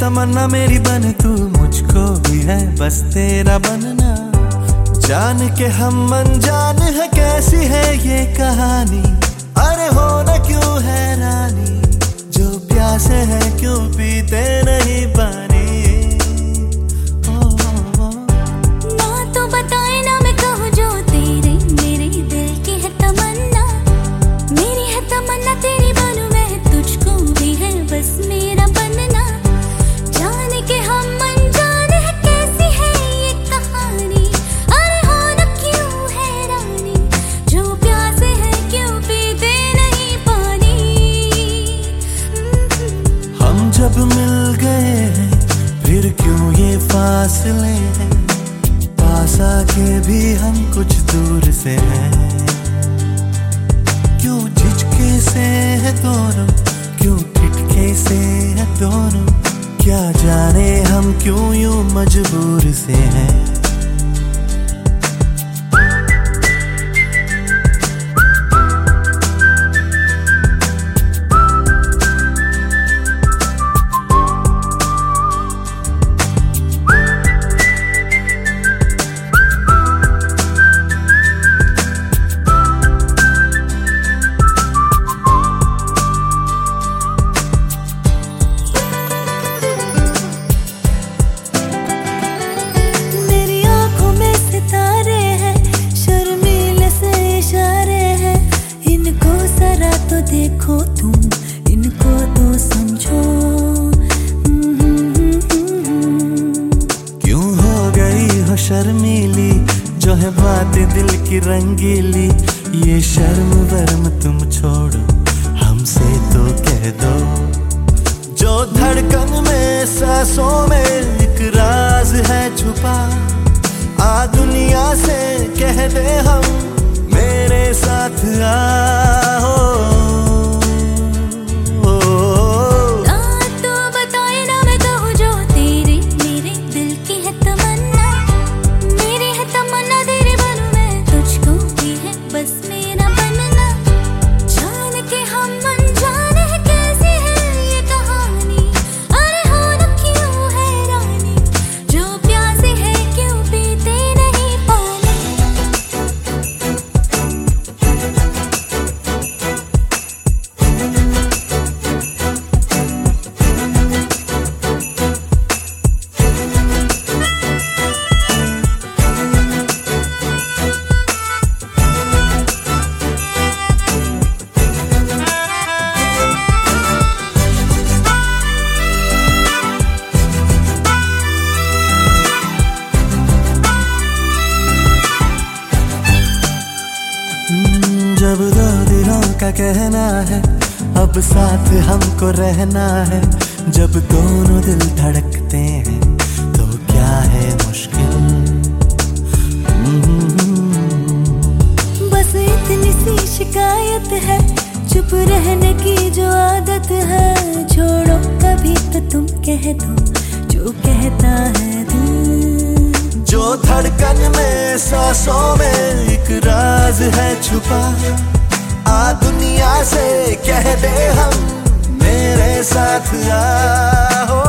तमन्ना मेरी बन तू, मुझको भी है बस तेरा बनना। जान के हम अनजान है, कैसी है ये कहानी। अरे हो न क्यों हैरानी, जो प्यासे है क्यों पीते नहीं पानी। जब मिल गए फिर क्यों ये फासले हैं, पास आके भी हम कुछ दूर से हैं। क्यों झिझके से है दोनों, क्यों ठिठके से है दोनों, क्या जाने हम क्यों यूं मजबूर से हैं। देखो तुम इनको तो समझो। क्यों हो गई हो शर्मीली, जो है बातें दिल की रंगीली। ये शर्म वर्म तुम छोड़ो, हमसे तो कह दो। जो धड़कन में सांसों में एक राज है छुपा, आ दुनिया से कह दे हम मेरे साथ आओ। जब दो दिलों का कहना है अब साथ हमको रहना है। जब दोनों दिल धड़कते हैं तो क्या है मुश्किल। बस इतनी सी शिकायत है, चुप रहने की जो आदत है। छोड़ो कभी तो तुम कह दो जो कहता है दिल। जो धड़कन में सांसों में एक राज है छुपा, आ दुनिया से कह दे हम मेरे साथ आओ।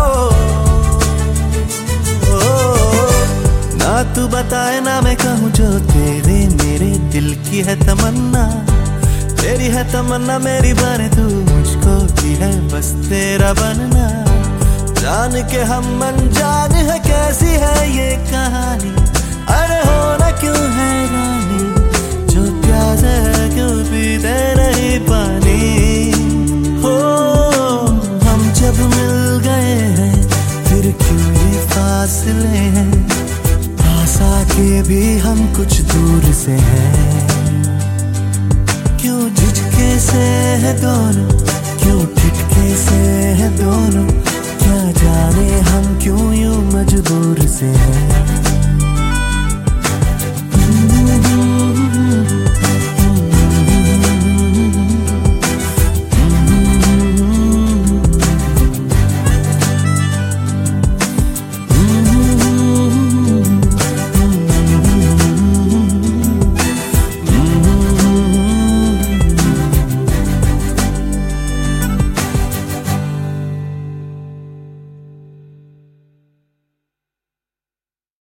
ना तू बताए ना मैं कहूँ, जो तेरे मेरे दिल की है तमन्ना। तेरी है तमन्ना मेरी बने तू, मुझको भी है बस तेरा बनना। जान के हम अनजान है, कैसी है ये कहानी। अरे हो ना क्यों हैरानी, जो प्यास है क्यों पीते नहीं पानी। हो हम जब मिल गए हैं फिर क्यों ये फासले हैं, पास आके भी हम कुछ दूर से हैं। क्यों झिझके से है दोनों, क्यों ठिठके से है दोनों, क्या जाने हम क्यों यूं मजबूर से हैं।